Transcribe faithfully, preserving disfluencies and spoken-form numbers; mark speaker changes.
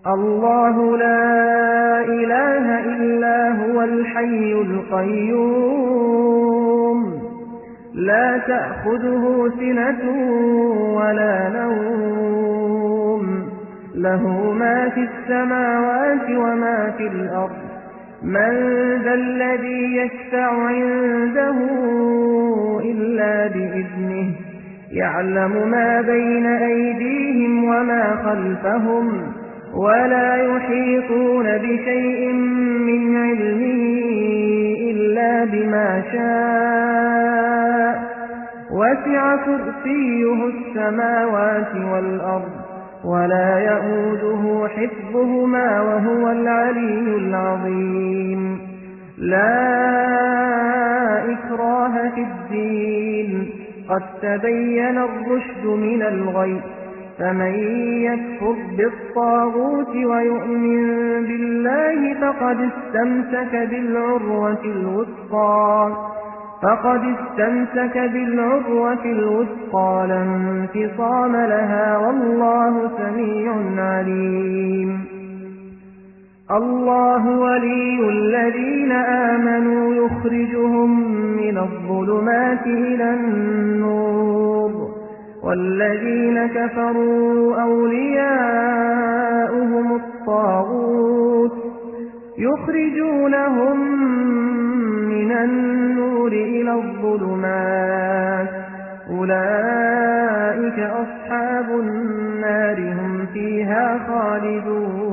Speaker 1: الله لا إله إلا هو الحي القيوم لا تأخذه سنة ولا نوم له ما في السماوات وما في الأرض من ذا الذي يشفع عنده إلا بإذنه يعلم ما بين أيديهم وما خلفهم ولا يحيطون بشيء من علمه إلا بما شاء وسع كرسيه السماوات والأرض ولا يؤوده حفظهما وهو العلي العظيم لا إكراه في الدين قد تبين الرشد من الغي فمن يكفر بالطاغوت ويؤمن بالله فقد استمسك بالعروة الوثقى فقد استمسك بالعروة الوثقى لا انفصام لها والله سميع عليم الله ولي الذين آمنوا يخرجهم من الظلمات إلى النور والذين كفروا أولياؤهم الطاغوت يخرجونهم من النور إلى الظلمات أولئك أصحاب النار هم فيها خالدون